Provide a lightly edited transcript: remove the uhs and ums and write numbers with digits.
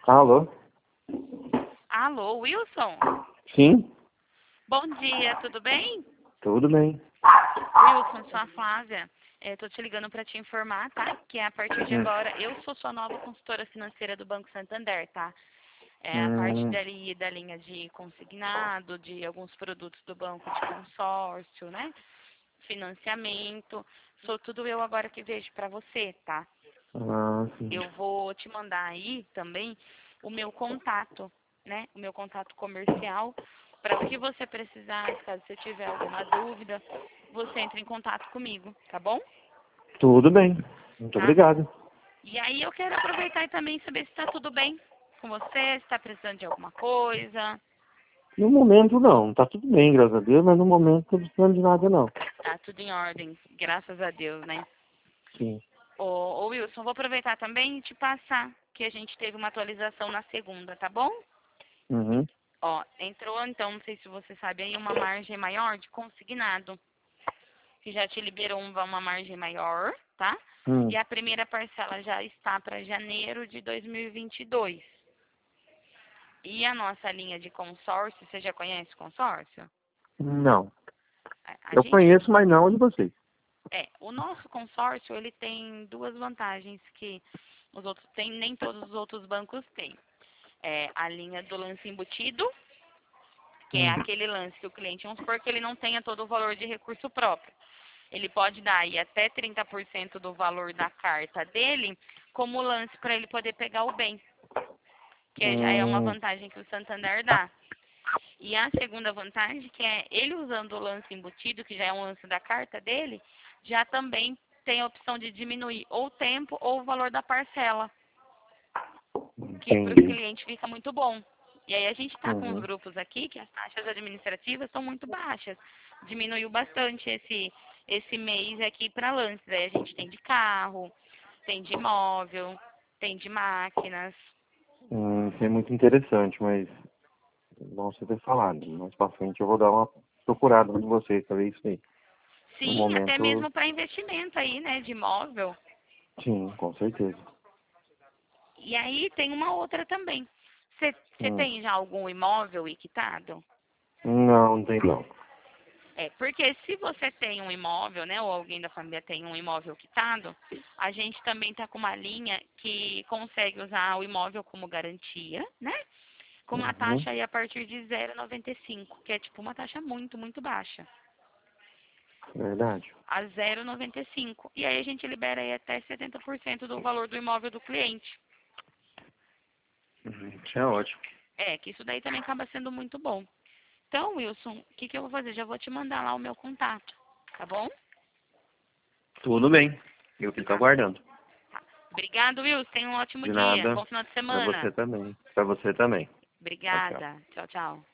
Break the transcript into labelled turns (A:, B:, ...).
A: Alô?
B: Alô, Wilson?
A: Sim?
B: Bom dia, tudo bem?
A: Tudo bem.
B: Wilson, sou a Flávia. Tô te ligando para te informar, tá? Que a partir de
A: Hum.
B: agora eu sou sua nova consultora financeira do Banco Santander, tá? É a parte
A: Hum,
B: dali da linha de consignado, de alguns produtos do banco de consórcio, né? Financiamento. Sou tudo eu agora que vejo para você, tá?
A: sim.
B: Eu vou te mandar aí também o meu contato, né? O meu contato comercial, para o que você precisar, caso você tiver alguma dúvida, você entra em contato comigo, tá bom?
A: Tudo bem. Muito
B: Tá?
A: obrigado.
B: E aí eu quero aproveitar e também saber se está tudo bem com você, se está precisando de alguma coisa.
A: No momento, não. Tá tudo bem, graças a Deus, mas no momento não tô precisando de nada, não.
B: Tá tudo em ordem, graças a Deus, né?
A: Sim.
B: Ô Wilson, vou aproveitar também e te passar que a gente teve uma atualização na segunda, tá bom?
A: Uhum.
B: Ó, entrou então, não sei se você sabe aí, uma margem maior de consignado, que já te liberou uma margem maior, tá?
A: Hum.
B: E a primeira parcela já está para janeiro de 2022. E a nossa linha de consórcio, você já conhece consórcio?
A: Não.
B: A
A: Eu
B: gente,
A: conheço, mas não de vocês.
B: o nosso consórcio, ele tem duas vantagens que os outros têm, nem todos os outros bancos têm. É a linha do lance embutido, que é
A: Hum.
B: aquele lance que o cliente, vamos supor que ele não tenha todo o valor de recurso próprio. Ele pode dar aí até 30% do valor da carta dele como lance para ele poder pegar o bem, que já é uma
A: Hum.
B: vantagem que o Santander dá. E a segunda vantagem, que é ele usando o lance embutido, que já é um lance da carta dele, já também tem a opção de diminuir ou o tempo ou o valor da parcela, que para os
A: Entendi.
B: clientes fica muito bom. E aí a gente está com os
A: Uhum.
B: grupos aqui que as taxas administrativas são muito baixas. Diminuiu bastante esse mês aqui para lances. Aí a gente tem de carro, tem de imóvel, tem de máquinas.
A: Isso é muito interessante, mas bom você ter falado. Mais pra frente eu vou dar uma procurada em vocês pra ver isso aí. No
B: Sim, até
A: momento,
B: mesmo para investimento aí, né, de imóvel.
A: sim, com certeza.
B: E aí tem uma outra também. Você
A: Hum.
B: tem já algum imóvel quitado?
A: Não, não tem não.
B: Porque se você tem um imóvel, né, ou alguém da família tem um imóvel quitado, a gente também está com uma linha que consegue usar o imóvel como garantia, né? Com uma
A: Uhum.
B: taxa aí a partir de 0,95, que é tipo uma taxa muito, muito baixa.
A: Verdade.
B: A 0,95. E aí a gente libera aí até 70% do valor do imóvel do cliente.
A: Isso é ótimo.
B: Que isso daí também acaba sendo muito bom. Então, Wilson, o que eu vou fazer? Já vou te mandar lá o meu contato, tá bom?
A: Tudo bem. Eu fico
B: Tá.
A: aguardando.
B: Obrigado, Wilson. Tenha um ótimo
A: De
B: dia.
A: nada.
B: Bom final de
A: Pra você
B: semana.
A: também. Pra você também. Tchau, tchau.
B: Obrigada. Tchau, tchau.